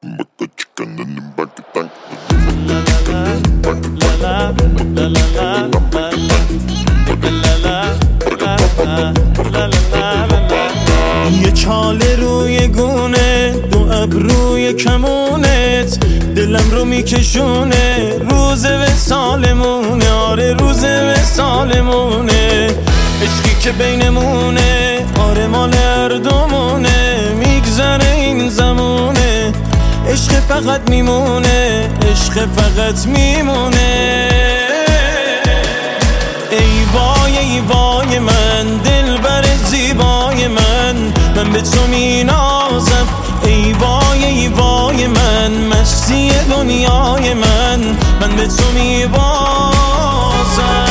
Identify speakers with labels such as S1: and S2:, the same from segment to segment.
S1: یه چاله روی گونه، دو ابروی کمونت، دلم رو میکشونه. روز وصالمونه، آره روز وصالمونه. عشقی که بینمونه، آره مال هر دومونه. میگذره این زمونه، عشق فقط میمونه، عشق فقط میمونه. ای وای ای وای من، دلبر زیبای من به تو مینازم. ای وای ای وای من، مستی دنیای من به تو میبازم.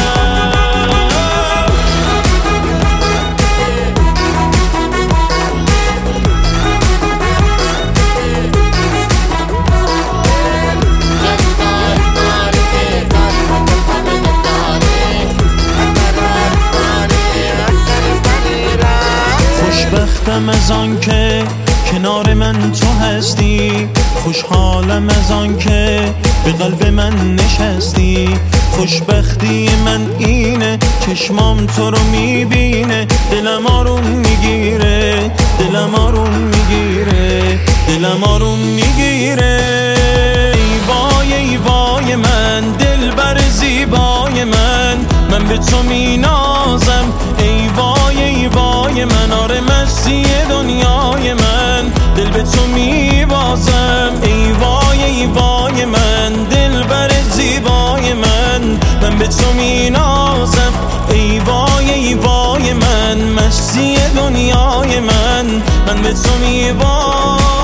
S1: خوشبختم از آن که کنار من تو هستی، خوشحالم از آن که به قلب من نشستی. خوشبختی من اینه، چشمام تو رو میبینه، دلم آروم میگیره، دلم آروم میگیره، دلم آروم میگیره. ای وای ای وای من، دلبر زیبای من به تو مینازم. ای وای ای وای من، آره مستی دنیای من دل به تو میبازم. ای وای ای وای من، دلبر زیبای من به تو مینازم. ای وای ای وای من، مستی دنیای من به تو میبازم.